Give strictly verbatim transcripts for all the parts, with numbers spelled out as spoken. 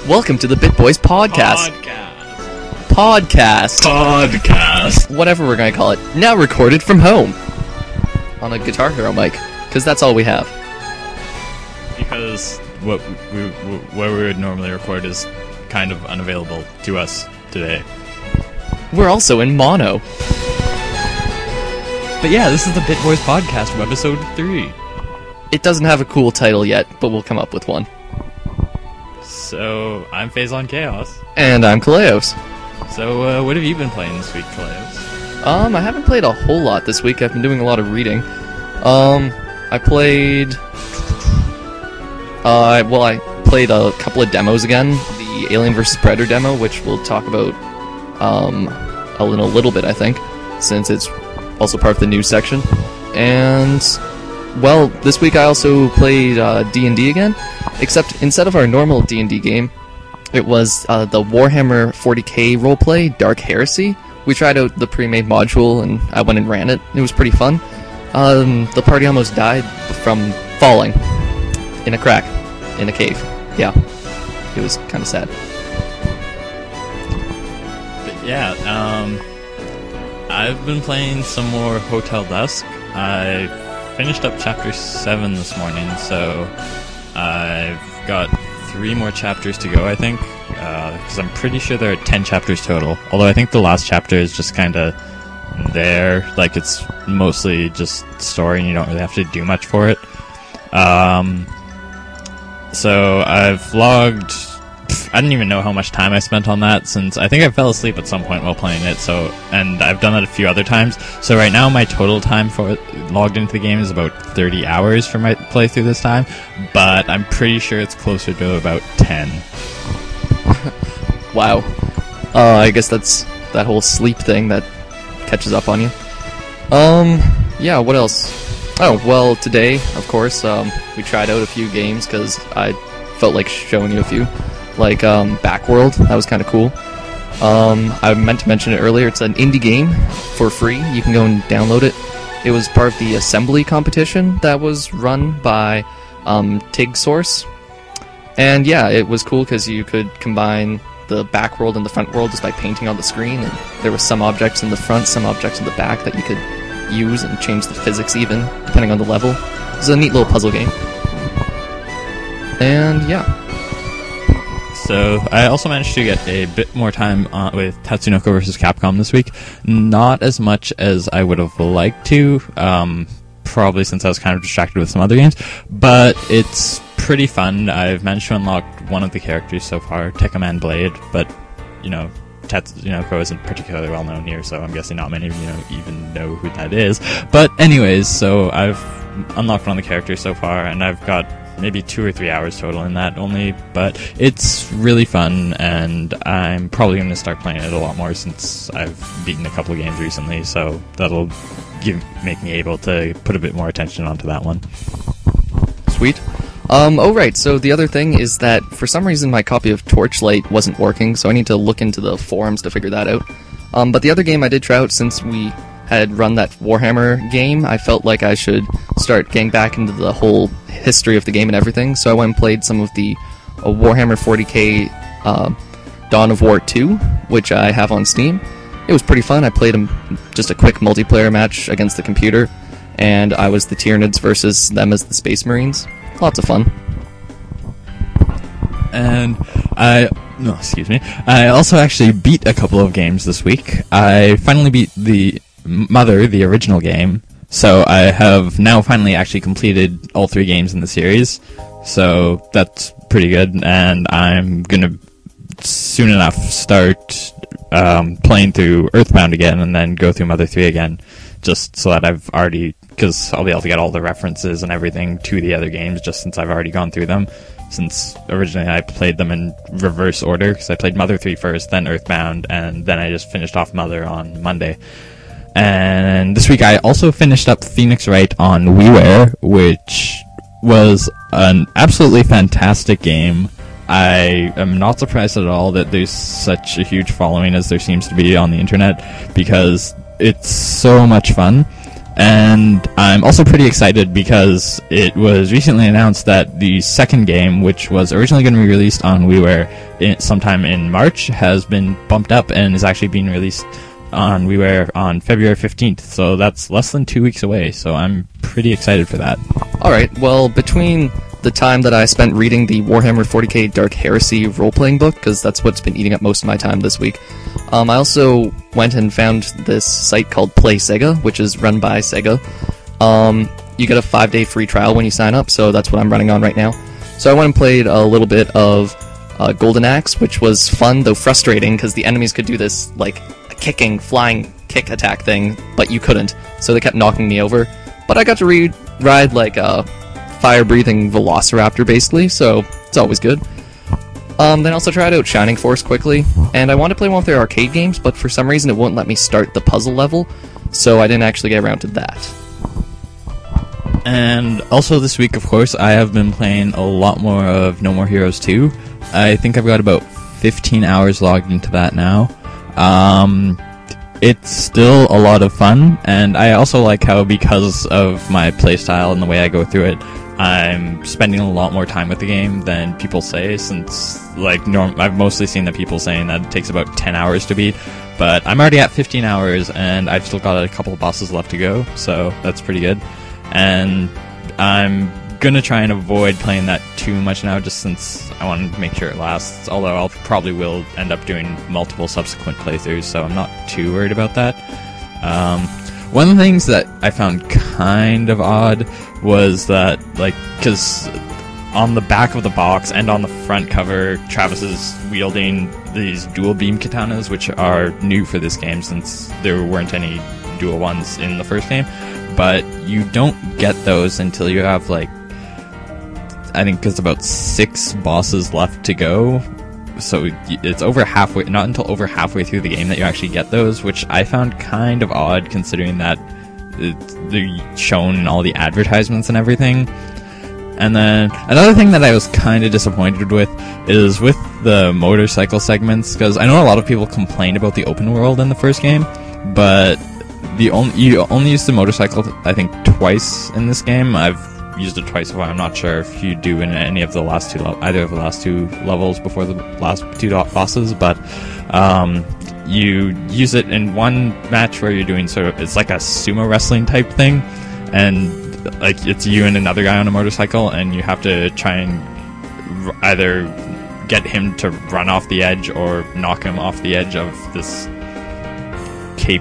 Welcome to the Bit Boys Podcast. Podcast. Podcast. Podcast. Whatever we're going to call it. Now recorded from home. On a Guitar Hero mic. Because that's all we have. Because what we, what we would normally record is kind of unavailable to us today. We're also in mono. But yeah, this is the Bit Boys Podcast, episode three. It doesn't have a cool title yet, but we'll come up with one. So, I'm Phazon Chaos. And I'm Kaleos. So, uh, what have you been playing this week, Kaleos? Um, I haven't played a whole lot this week. I've been doing a lot of reading. Um, I played... Uh, well, I played a couple of demos again. The Alien versus. Predator demo, which we'll talk about, um, a little, little bit, I think, since it's also part of the news section. And... well, this week I also played uh, D and D again, except instead of our normal D and D game, it was uh, the Warhammer forty K roleplay, Dark Heresy. We tried out the pre-made module, and I went and ran it. It was pretty fun. Um, the party almost died from falling in a crack, in a cave. Yeah, it was kind of sad. But yeah, um, I've been playing some more Hotel Dusk. I finished up chapter seven this morning, so I've got three more chapters to go, I think, because uh, I'm pretty sure there are ten chapters total, although I think the last chapter is just kind of there, like it's mostly just story and you don't really have to do much for it. Um, so I've logged... I didn't even know how much time I spent on that, since I think I fell asleep at some point while playing it, so, and I've done that a few other times, so right now my total time for it, logged into the game is about thirty hours for my playthrough this time, but I'm pretty sure it's closer to about ten. Wow. Uh, I guess that's that whole sleep thing that catches up on you. Um, yeah, what else? Oh, well, today, of course, um, we tried out a few games, because I felt like showing you a few. Like, um, Backworld, that was kind of cool. Um, I meant to mention it earlier, it's an indie game for free, you can go and download it. It was part of the assembly competition that was run by, um, TigSource. And yeah, it was cool because you could combine the back world and the front world just by painting on the screen, and there were some objects in the front, some objects in the back that you could use and change the physics even, depending on the level. It was a neat little puzzle game. And yeah. So, I also managed to get a bit more time uh, with Tatsunoko versus. Capcom this week. Not as much as I would have liked to, um, probably since I was kind of distracted with some other games, but it's pretty fun. I've managed to unlock one of the characters so far, Tekkaman Blade, but, you know, Tatsunoko isn't particularly well known here, so I'm guessing not many of you know, even know who that is. But anyways, so I've unlocked one of the characters so far, and I've got maybe two or three hours total in that only, but it's really fun, and I'm probably going to start playing it a lot more since I've beaten a couple of games recently, so that'll give make me able to put a bit more attention onto that one. Sweet. Um, oh right, so the other thing is that for some reason my copy of Torchlight wasn't working, so I need to look into the forums to figure that out. Um, but the other game I did try out, since we had run that Warhammer game, I felt like I should start getting back into the whole history of the game and everything, so I went and played some of the uh, Warhammer forty K uh, Dawn of War two, which I have on Steam. It was pretty fun. I played a, just a quick multiplayer match against the computer, and I was the Tyranids versus them as the Space Marines. Lots of fun. And I... no, excuse me. I also actually beat a couple of games this week. I finally beat the Mother, the original game, so I have now finally actually completed all three games in the series, so that's pretty good, and I'm gonna soon enough start um, playing through Earthbound again, and then go through Mother three again, just so that I've already, because I'll be able to get all the references and everything to the other games, just since I've already gone through them, since originally I played them in reverse order, because I played Mother three first, then Earthbound, and then I just finished off Mother on Monday. And this week I also finished up Phoenix Wright on WiiWare, which was an absolutely fantastic game. I am not surprised at all that there's such a huge following as there seems to be on the internet, because it's so much fun. And I'm also pretty excited because it was recently announced that the second game, which was originally going to be released on WiiWare in, sometime in March, has been bumped up and is actually being released on WiiWare on February fifteenth. So that's less than two weeks away. So I'm pretty excited for that. Alright, well, between the time that I spent reading the Warhammer forty K Dark Heresy role-playing book, because that's what's been eating up most of my time this week, um, I also went and found this site called Play Sega, which is run by Sega. Um, you get a five-day free trial when you sign up, so that's what I'm running on right now. So I went and played a little bit of uh, Golden Axe, which was fun, though frustrating, because the enemies could do this, like, kicking, flying kick attack thing, but you couldn't, so they kept knocking me over. But I got to re- ride, like, a fire-breathing velociraptor, basically, so it's always good. Um, then I also tried out Shining Force quickly, and I wanted to play one of their arcade games, but for some reason it wouldn't let me start the puzzle level, so I didn't actually get around to that. And also this week, of course, I have been playing a lot more of No More Heroes two. I think I've got about fifteen hours logged into that now. Um, it's still a lot of fun, and I also like how, because of my playstyle and the way I go through it, I'm spending a lot more time with the game than people say, since, like, norm- I've mostly seen the people saying that it takes about ten hours to beat, but I'm already at fifteen hours, and I've still got a couple of bosses left to go, so that's pretty good. And I'm gonna try and avoid playing that too much now, just since I want to make sure it lasts, although I'll probably will end up doing multiple subsequent playthroughs, so I'm not too worried about that. Um, one of the things that I found kind of odd was that, like, because on the back of the box and on the front cover, Travis is wielding these dual beam katanas, which are new for this game since there weren't any dual ones in the first game, but you don't get those until you have, like, I think it's about six bosses left to go, so it's over halfway, not until over halfway through the game that you actually get those, which I found kind of odd considering that they're shown in all the advertisements and everything. And then another thing that I was kind of disappointed with is with the motorcycle segments, because I know a lot of people complained about the open world in the first game, but the only you only use the motorcycle I think twice in this game. I've used it twice before. I'm not sure if you do in any of the last two le- either of the last two levels before the last two bosses, but um, you use it in one match where you're doing sort of, it's like a sumo wrestling type thing, and like it's you and another guy on a motorcycle, and you have to try and r- either get him to run off the edge or knock him off the edge of this cape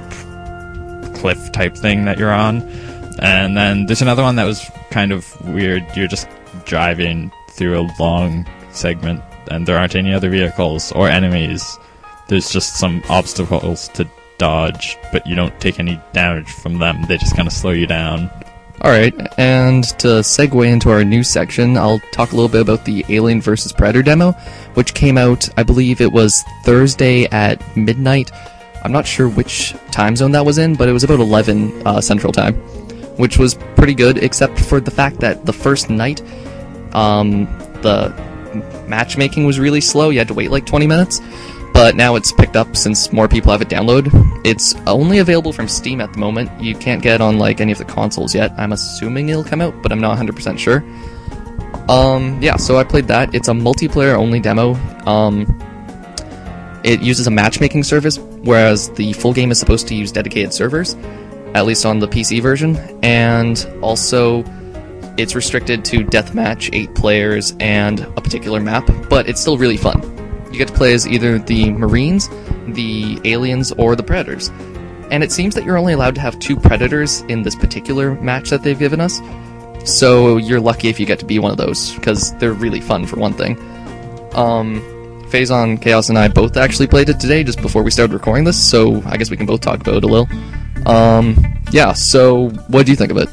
cliff type thing that you're on. And then there's another one that was kind of weird. You're just driving through a long segment, and there aren't any other vehicles or enemies. There's just some obstacles to dodge, but you don't take any damage from them. They just kind of slow you down. Alright, and to segue into our news section, I'll talk a little bit about the Alien versus. Predator demo, which came out, I believe it was Thursday at midnight. I'm not sure which time zone that was in, but it was about eleven uh, Central Time, which was pretty good, except for the fact that the first night, um, the matchmaking was really slow. You had to wait like twenty minutes, but now it's picked up since more people have it download. It's only available from Steam at the moment. You can't get it on like any of the consoles yet. I'm assuming it'll come out, but I'm not one hundred percent sure. Um, yeah, so I played that. It's a multiplayer-only demo. Um, it uses a matchmaking service, whereas the full game is supposed to use dedicated servers, at least on the P C version, and also it's restricted to deathmatch, eight players, and a particular map, but it's still really fun. You get to play as either the Marines, the Aliens, or the Predators. And it seems that you're only allowed to have two Predators in this particular match that they've given us, so you're lucky if you get to be one of those, because they're really fun for one thing. Um, Phazon, Chaos, and I both actually played it today, just before we started recording this, so I guess we can both talk about it a little. Um, yeah, so what do you think of it?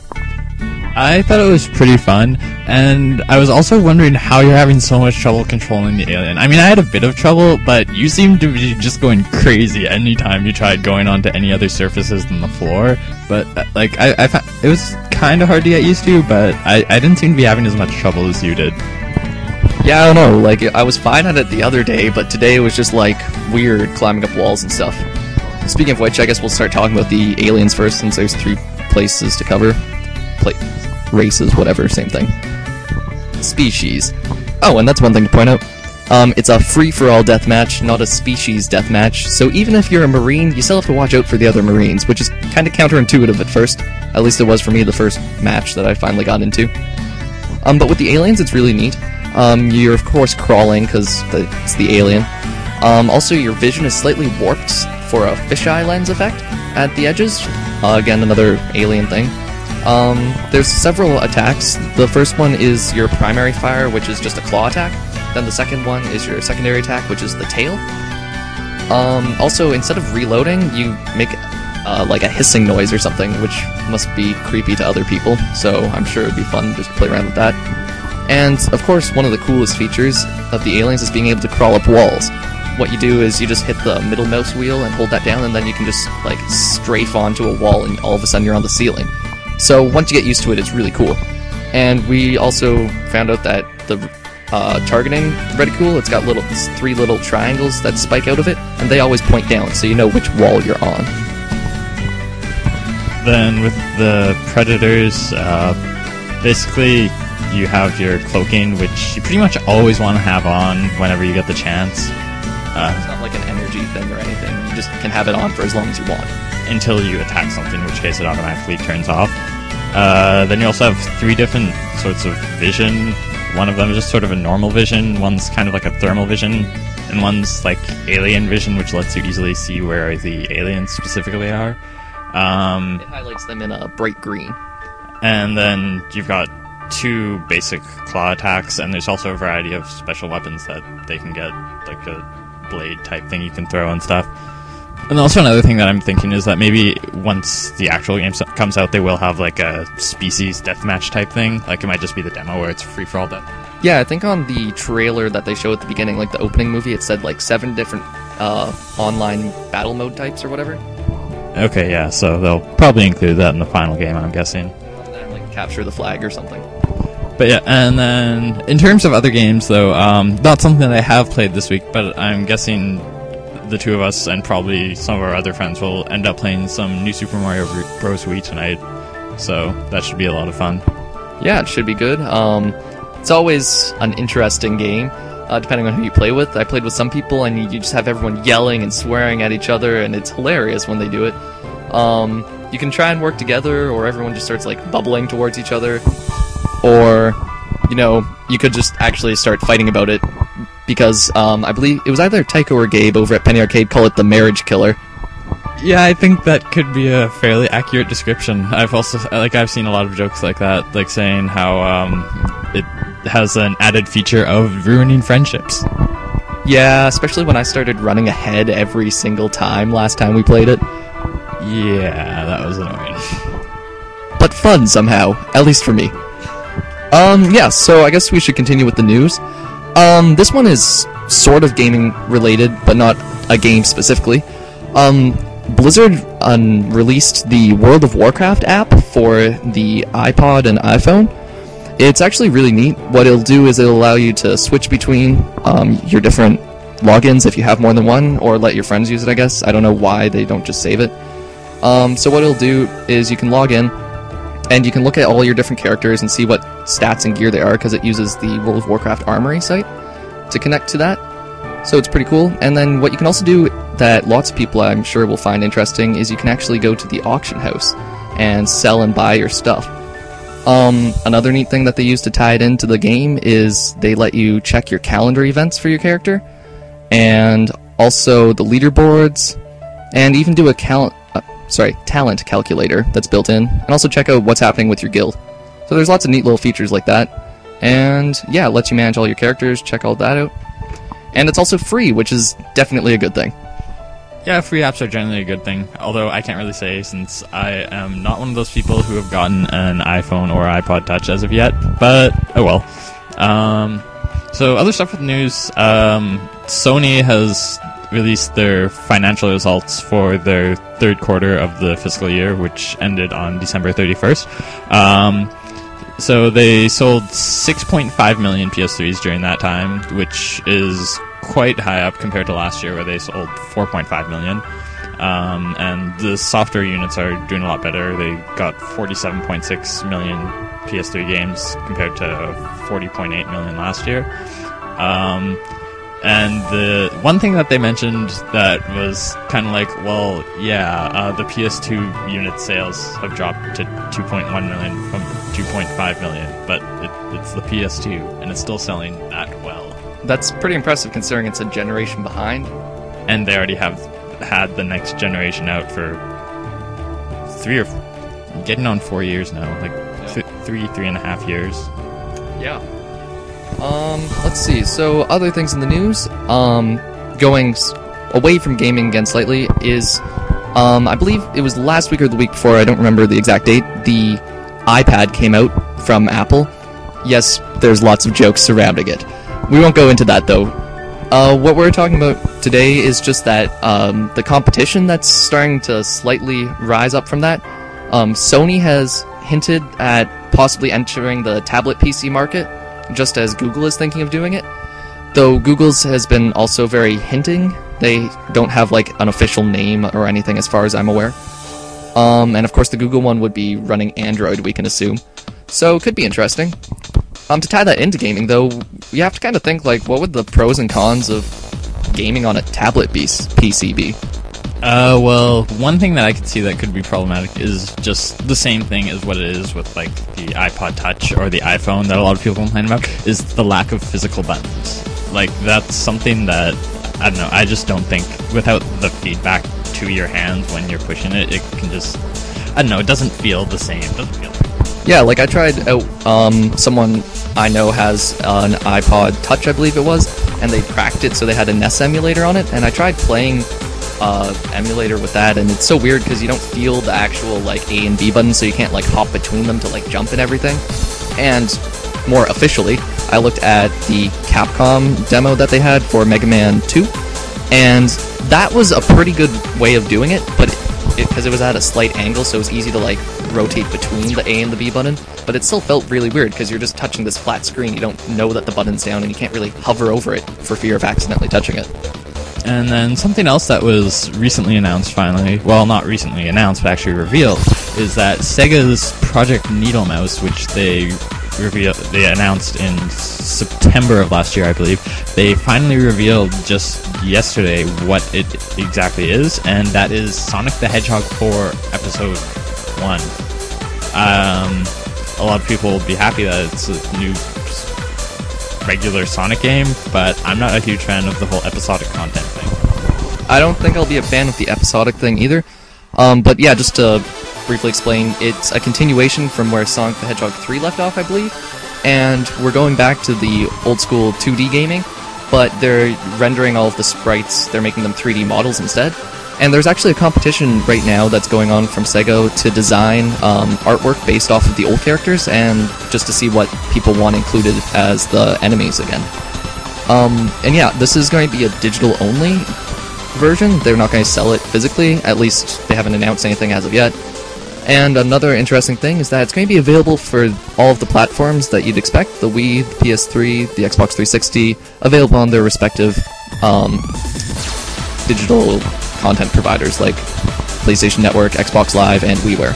I thought it was pretty fun, and I was also wondering how you're having so much trouble controlling the alien. I mean, I had a bit of trouble, but you seemed to be just going crazy anytime you tried going onto any other surfaces than the floor. But, uh, like, I, I found it was kind of hard to get used to, but I, I didn't seem to be having as much trouble as you did. Yeah, I don't know, like, I was fine at it the other day, but today it was just, like, weird climbing up walls and stuff. Speaking of which, I guess we'll start talking about the aliens first, since there's three places to cover. Pla- races, whatever, same thing. Species. Oh, and that's one thing to point out. Um, it's a free-for-all deathmatch, not a species deathmatch, so even if you're a Marine, you still have to watch out for the other Marines, which is kind of counterintuitive at first. At least it was for me the first match that I finally got into. Um, but with the aliens, it's really neat. Um, you're, of course, crawling, because it's the alien. Um, also, your vision is slightly warped for a fisheye lens effect at the edges. Uh, again, another alien thing. Um, there's several attacks. The first one is your primary fire, which is just a claw attack. Then the second one is your secondary attack, which is the tail. Um, also, instead of reloading, you make uh, like a hissing noise or something, which must be creepy to other people, so I'm sure it would be fun just to play around with that. And, of course, one of the coolest features of the aliens is being able to crawl up walls. What you do is you just hit the middle mouse wheel and hold that down, and then you can just, like, strafe onto a wall, and all of a sudden you're on the ceiling. So, once you get used to it, it's really cool. And we also found out that the Uh, targeting reticule, it's got little three little triangles that spike out of it, and they always point down, so you know which wall you're on. Then with the Predators, uh, basically you have your cloaking, which you pretty much always want to have on whenever you get the chance. Uh, it's not like an energy thing or anything, you just can have it on for as long as you want. Until you attack something, in which case it automatically turns off. Uh, then you also have three different sorts of vision. One of them is just sort of a normal vision, one's kind of like a thermal vision, and one's like alien vision, which lets you easily see where the aliens specifically are. Um, it highlights them in a bright green. And then you've got two basic claw attacks, and there's also a variety of special weapons that they can get, like a blade type thing you can throw and stuff. And also another thing that I'm thinking is that maybe once the actual game comes out, they will have like a species deathmatch type thing. Like it might just be the demo where it's free for all death. Yeah, I think on the trailer that they show at the beginning, like the opening movie, it said like seven different uh, online battle mode types or whatever. Okay, yeah, so they'll probably include that in the final game, I'm guessing. And then like capture the flag or something. But yeah, and then in terms of other games though, um, not something that I have played this week, but I'm guessing the two of us and probably some of our other friends will end up playing some new Super Mario Bros. Wii tonight, so that should be a lot of fun. Yeah, it should be good. Um, it's always an interesting game, uh, depending on who you play with. I played with some people, and you just have everyone yelling and swearing at each other, and it's hilarious when they do it. Um, you can try and work together, or everyone just starts like bubbling towards each other, or, you know, you could just actually start fighting about it. Because um, I believe it was either Tycho or Gabe over at Penny Arcade call it the marriage killer. Yeah, I think that could be a fairly accurate description. I've also like I've seen a lot of jokes like that, like saying how um, it has an added feature of ruining friendships. Yeah, especially when I started running ahead every single time last time we played it. Yeah, that was annoying. But fun somehow, at least for me. Um, yeah, so I guess we should continue with the news. Um, this one is sort of gaming related, but not a game specifically. Um, Blizzard um, released the World of Warcraft app for the iPod and iPhone. It's actually really neat. What it'll do is it'll allow you to switch between um, your different logins if you have more than one, or let your friends use it, I guess. I don't know why they don't just save it. Um, so what it'll do is you can log in, and you can look at all your different characters and see what stats and gear they are, because it uses the World of Warcraft Armory site to connect to that. So it's pretty cool. And then what you can also do that lots of people I'm sure will find interesting is you can actually go to the auction house and sell and buy your stuff. Um, another neat thing that they use to tie it into the game is they let you check your calendar events for your character, and also the leaderboards, and even do a cal- uh, sorry, talent calculator that's built in, and also check out what's happening with your guild. So there's lots of neat little features like that. And yeah, it lets you manage all your characters, check all that out. And it's also free, which is definitely a good thing. Yeah, free apps are generally a good thing, although I can't really say since I am not one of those people who have gotten an iPhone or iPod Touch as of yet, but oh well. Um, so other stuff with news, um, Sony has released their financial results for their third quarter of the fiscal year, which ended on December thirty-first. Um, so they sold six point five million P S threes during that time, which is quite high up compared to last year where they sold four point five million. Um, and the software units are doing a lot better. They got forty-seven point six million P S three games compared to forty point eight million last year. Um, and the one thing that they mentioned that was kind of like, well, yeah, uh, the P S two unit sales have dropped to two point one million from two point five million, but it, it's the P S two, and it's still selling that well. That's pretty impressive considering it's a generation behind. And they already have had the next generation out for three or f- getting on four years now, like yeah. th- three, three and a half years. Yeah. Um, let's see. So, other things in the news, um, going s- away from gaming again slightly is, um, I believe it was last week or the week before, I don't remember the exact date, the iPad came out from Apple. Yes, there's lots of jokes surrounding it. We won't go into that, though. Uh, what we're talking about today is just that, um, the competition that's starting to slightly rise up from that. Um, Sony has hinted at possibly entering the tablet P C market, just as Google is thinking of doing it. Though Google's has been also very hinting. They don't have, like, an official name or anything as far as I'm aware. Um, and of course the Google one would be running Android, we can assume. So, could be interesting. Um, to tie that into gaming, though, you have to kind of think, like, what would the pros and cons of gaming on a tablet P C be? Uh, well, one thing that I could see that could be problematic is just the same thing as what it is with, like, the iPod Touch or the iPhone that a lot of people complain about, is the lack of physical buttons. Like, that's something that, I don't know, I just don't think, without the feedback to your hands when you're pushing it, it can just, I don't know, it doesn't feel the same, it doesn't feel like Yeah, like I tried out, um, someone I know has an iPod Touch, I believe it was, and they cracked it so they had a N E S emulator on it, and I tried playing uh, emulator with that, and it's so weird because you don't feel the actual, like, A and B buttons, so you can't, like, hop between them to, like, jump and everything. And more officially, I looked at the Capcom demo that they had for Mega Man two, and that was a pretty good way of doing it, but because it, it was at a slight angle, so it was easy to, like, rotate between the A and the B button, but it still felt really weird because you're just touching this flat screen. You don't know that the button's down, and you can't really hover over it for fear of accidentally touching it. And then something else that was recently announced finally, well, not recently announced, but actually revealed, is that Sega's Project Needle Mouse, which they revealed, they announced in September of last year, I believe, they finally revealed just yesterday what it exactly is, and that is Sonic the Hedgehog four Episode one. Um, a lot of people will be happy that it's a new regular Sonic game, but I'm not a huge fan of the whole episodic content thing. I don't think I'll be a fan of the episodic thing either. Um, but yeah, just to briefly explain, it's a continuation from where Sonic the Hedgehog three left off, I believe, and we're going back to the old school two D gaming, but they're rendering all of the sprites, they're making them three D models instead. And there's actually a competition right now that's going on from Sega to design um, artwork based off of the old characters, and just to see what people want included as the enemies again. Um, and yeah, this is going to be a digital-only version. They're not going to sell it physically, at least they haven't announced anything as of yet. And another interesting thing is that it's going to be available for all of the platforms that you'd expect, the Wii, the P S three, the Xbox three sixty, available on their respective um, digital content providers like PlayStation Network, Xbox Live, and WiiWare.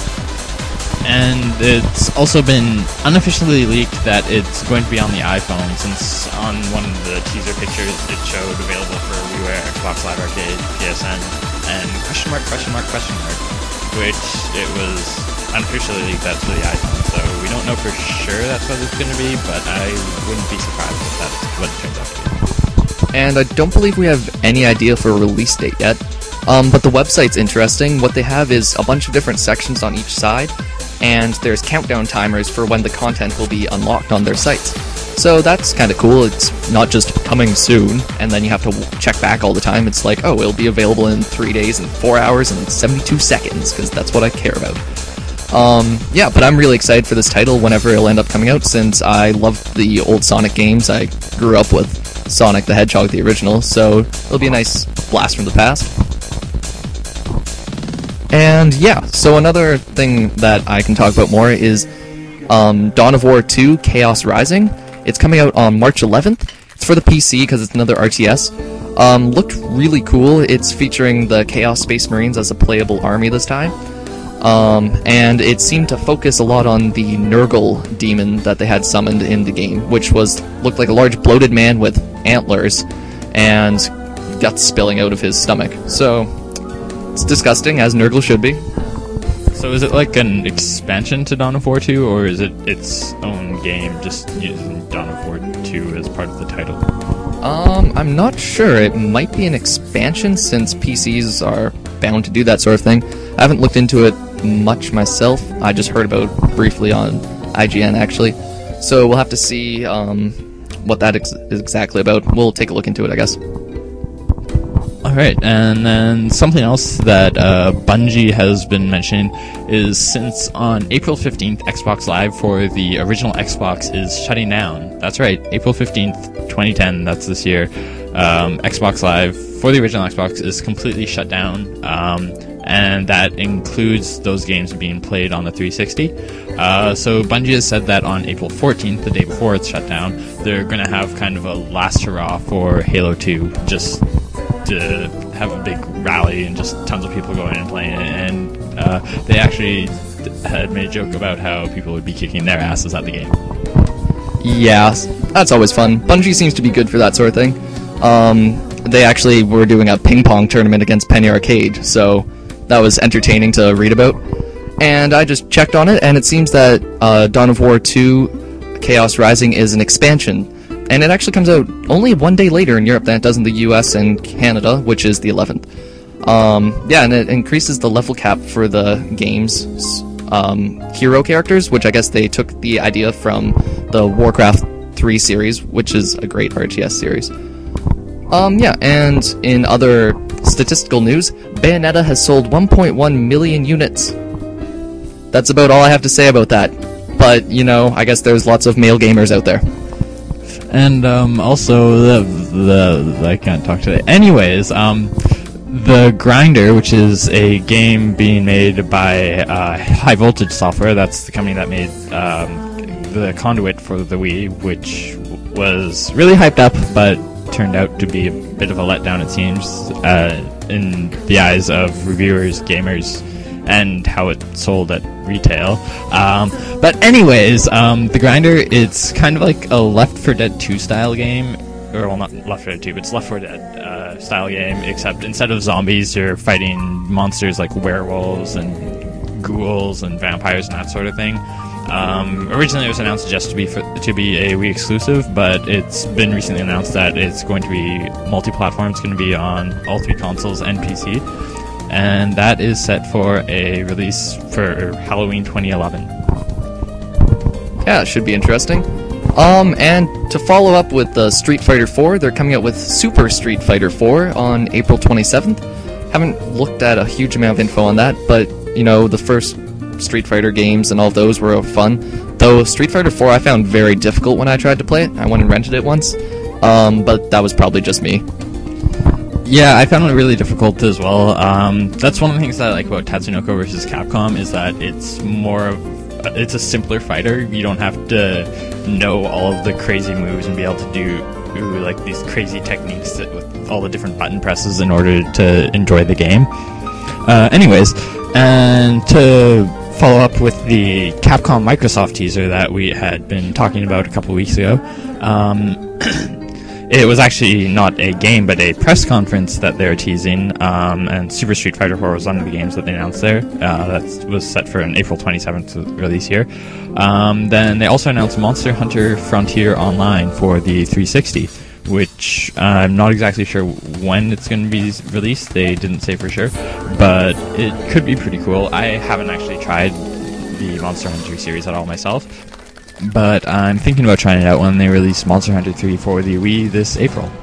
And it's also been unofficially leaked that it's going to be on the iPhone, since on one of the teaser pictures it showed available for WiiWare, Xbox Live Arcade, P S N, and question mark, question mark, question mark, which it was unofficially leaked out to the iPhone, so we don't know for sure that's what it's going to be, but I wouldn't be surprised if that's what it turns out to be. And I don't believe we have any idea for a release date yet. Um, but the website's interesting. What they have is a bunch of different sections on each side, and there's countdown timers for when the content will be unlocked on their sites. So that's kind of cool. It's not just coming soon, and then you have to check back all the time. It's like, oh, it'll be available in three days and four hours and seventy-two seconds, because that's what I care about. Um, yeah, but I'm really excited for this title whenever it'll end up coming out, since I love the old Sonic games. I grew up with Sonic the Hedgehog, the original, so it'll be a nice blast from the past. And yeah, so another thing that I can talk about more is um, Dawn of War two Chaos Rising. It's coming out on March eleventh. It's for the P C because it's another R T S. Um, looked really cool. It's featuring the Chaos Space Marines as a playable army this time. Um, and it seemed to focus a lot on the Nurgle demon that they had summoned in the game, which was looked like a large bloated man with antlers and guts spilling out of his stomach. So, it's disgusting, as Nurgle should be. So is it like an expansion to Dawn of War two, or is it its own game, just using Dawn of War two as part of the title? Um, I'm not sure. It might be an expansion, since P Cs are bound to do that sort of thing. I haven't looked into it much myself. I just heard about it briefly on I G N, actually. So we'll have to see um, what that ex- is exactly about. We'll take a look into it, I guess. Alright, and then something else that uh, Bungie has been mentioning is, since on April fifteenth, Xbox Live for the original Xbox is shutting down. That's right, April fifteenth, twenty ten, that's this year. Um, Xbox Live for the original Xbox is completely shut down, um, and that includes those games being played on the three sixty. Uh, so Bungie has said that on April fourteenth, the day before it's shut down, they're going to have kind of a last hurrah for Halo two, just to have a big rally and just tons of people going and playing it. And uh, they actually had made a joke about how people would be kicking their asses at the game. Yeah, that's always fun. Bungie seems to be good for that sort of thing. Um, they actually were doing a ping pong tournament against Penny Arcade, so that was entertaining to read about. And I just checked on it, and it seems that uh, Dawn of War two Chaos Rising is an expansion. And it actually comes out only one day later in Europe than it does in the U S and Canada, which is the eleventh. Um, yeah, and it increases the level cap for the game's um, hero characters, which I guess they took the idea from the Warcraft three series, which is a great R T S series. Um, yeah, and in other statistical news, Bayonetta has sold one point one million units. That's about all I have to say about that. But, you know, I guess there's lots of male gamers out there. And um, also, the, the I can't talk today. Anyways, um, The Grinder, which is a game being made by uh, High Voltage Software, that's the company that made um, the Conduit for the Wii, which was really hyped up, but turned out to be a bit of a letdown, it seems, uh, in the eyes of reviewers, gamers, and how it sold at retail. Um, but anyways, um, The Grinder, it's kind of like a Left four Dead two style game, or well, not Left four Dead two, but it's Left four Dead uh, style game, except instead of zombies, you're fighting monsters like werewolves and ghouls and vampires and that sort of thing. Um, originally it was announced just to be for, to be a Wii exclusive, but it's been recently announced that it's going to be multi-platform. It's going to be on all three consoles and P C. And that is set for a release for Halloween twenty eleven. Yeah, it should be interesting. Um, and to follow up with the Street Fighter four, they're coming out with Super Street Fighter four on April twenty-seventh. Haven't looked at a huge amount of info on that, but, you know, the first Street Fighter games and all those were fun. Though Street Fighter four I found very difficult when I tried to play it. I went and rented it once, um, but that was probably just me. Yeah, I found it really difficult as well. Um, that's one of the things that I like about Tatsunoko versus Capcom, is that it's more of, it's a simpler fighter. You don't have to know all of the crazy moves and be able to do, do like these crazy techniques that, with all the different button presses in order to enjoy the game. Uh, anyways, and to follow up with the Capcom Microsoft teaser that we had been talking about a couple weeks ago, um... it was actually not a game, but a press conference that they were teasing, um, and Super Street Fighter four was one of the games that they announced there. Uh, that was set for an April twenty-seventh release here. Um, then they also announced Monster Hunter Frontier Online for the three sixty, which I'm not exactly sure when it's going to be released. They didn't say for sure, but it could be pretty cool. I haven't actually tried the Monster Hunter series at all myself, but I'm thinking about trying it out when they release Monster Hunter three for the Wii this April.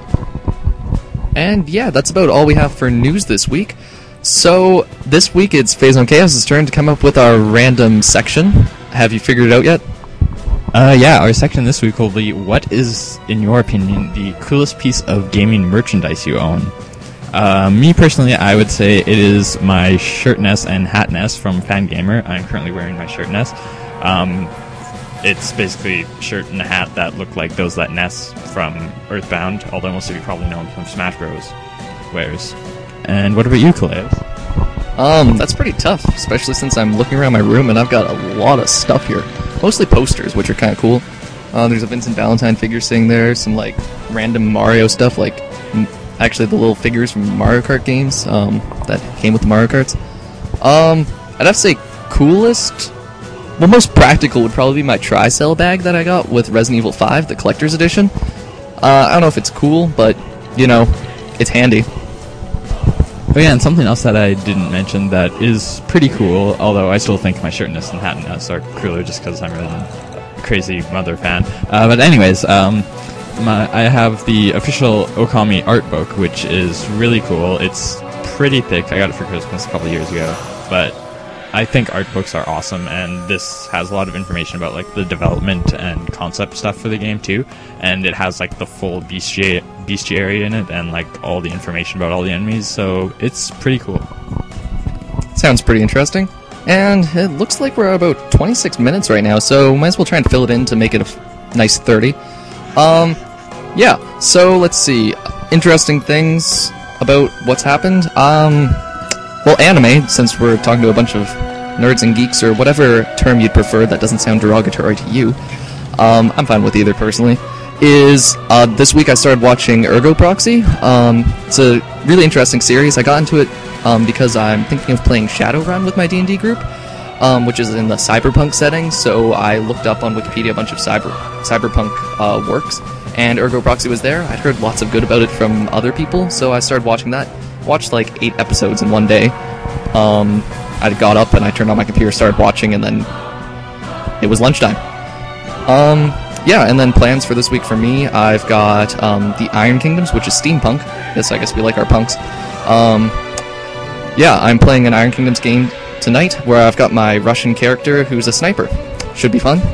And yeah, that's about all we have for news this week. So, this week it's Phazon Chaos' turn to come up with our random section. Have you figured it out yet? Uh, yeah, our section this week will be, what is, in your opinion, the coolest piece of gaming merchandise you own? Uh, me personally, I would say it is my shirt nest and hat nest from Fangamer. I'm currently wearing my shirt nest. Um... it's basically a shirt and a hat that look like those that Ness from Earthbound, although most of you probably know him from Smash Bros. Wears. And what about you, Kaleo? Um, that's pretty tough, especially since I'm looking around my room and I've got a lot of stuff here. Mostly posters, which are kind of cool. Uh, there's a Vincent Valentine figure sitting there, some, like, random Mario stuff, like, m- actually the little figures from Mario Kart games, um, that came with the Mario Karts. Um, I'd have to say coolest... Well, most practical would probably be my Tri-Cell bag that I got with Resident Evil five, the Collector's Edition. Uh, I don't know if it's cool, but, you know, it's handy. Oh yeah, and something else that I didn't mention that is pretty cool, although I still think my shirt and this and hat and us are cooler just because I'm a crazy Mother fan. Uh, but anyways, um, my, I have the official Okami art book, which is really cool. It's pretty thick. I got it for Christmas a couple years ago, but I think art books are awesome, and this has a lot of information about like the development and concept stuff for the game too, and it has like the full bestiary, bestiary in it and like all the information about all the enemies, so it's pretty cool. Sounds pretty interesting. And it looks like we're about twenty-six minutes right now, so might as well try and fill it in to make it a f- nice thirty. Um, yeah, so let's see. Interesting things about what's happened. Um... Well, anime, since we're talking to a bunch of nerds and geeks, or whatever term you'd prefer that doesn't sound derogatory to you, um, I'm fine with either, personally, is, uh, this week I started watching Ergo Proxy. Um, it's a really interesting series. I got into it, um, because I'm thinking of playing Shadowrun with my D and D group, um, which is in the cyberpunk setting, so I looked up on Wikipedia a bunch of cyber cyberpunk, uh, works, and Ergo Proxy was there. I'd heard lots of good about it from other people, so I started watching that. Watched like eight episodes in one day. Um, I got up and I turned on my computer, started watching, and then it was lunchtime. Um, yeah, and then plans for this week for me, I've got um, the Iron Kingdoms, which is steampunk. Yes, I guess we like our punks. Um, yeah, I'm playing an Iron Kingdoms game tonight where I've got my Russian character who's a sniper. Should be fun.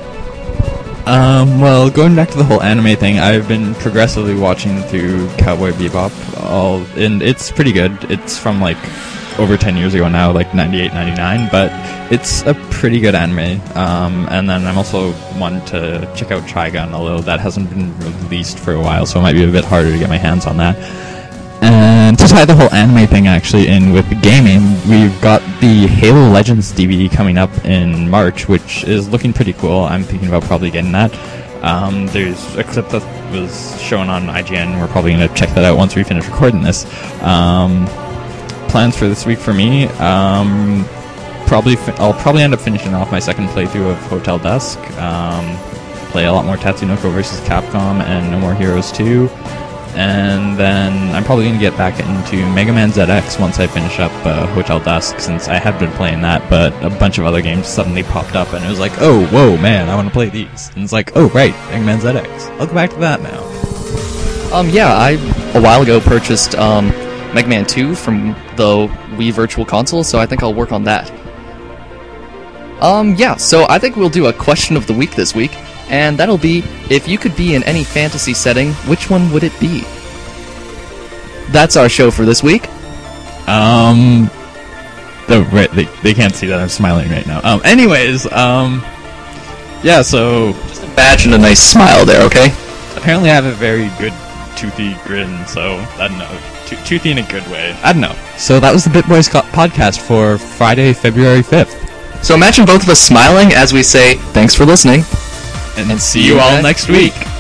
Um, well, going back to the whole anime thing, I've been progressively watching through Cowboy Bebop, all, and it's pretty good. It's from, like, over ten years ago now, like ninety-eight, ninety-nine, but it's a pretty good anime. Um, and then I'm also wanting to check out Trigun, although that hasn't been released for a while, so it might be a bit harder to get my hands on that. And to tie the whole anime thing actually in with the gaming, we've got the Halo Legends D V D coming up in March, which is looking pretty cool. I'm thinking about probably getting that. Um, there's a clip that was shown on I G N. We're probably going to check that out once we finish recording this. Um, plans for this week for me, um, probably fi- I'll probably end up finishing off my second playthrough of Hotel Dusk, um, play a lot more Tatsunoko versus. Capcom and No More Heroes two. And then I'm probably going to get back into Mega Man Z X once I finish up uh, Hotel Dusk, since I have been playing that, but a bunch of other games suddenly popped up, and it was like, oh, whoa, man, I want to play these. And it's like, oh, right, Mega Man Z X. I'll go back to that now. Um, yeah, I, a while ago, purchased um, Mega Man two from the Wii Virtual Console, so I think I'll work on that. Um, yeah, so I think we'll do a question of the week this week. And that'll be, if you could be in any fantasy setting, which one would it be? That's our show for this week. Um, the, right, they, they can't see that I'm smiling right now. Um, anyways, um, yeah, so... Just imagine a nice smile there, okay? Apparently I have a very good toothy grin, so, I don't know, to- toothy in a good way. I don't know. So that was the BitBoys co- podcast for Friday, February fifth. So imagine both of us smiling as we say, thanks for listening. And, and see you all next week. week.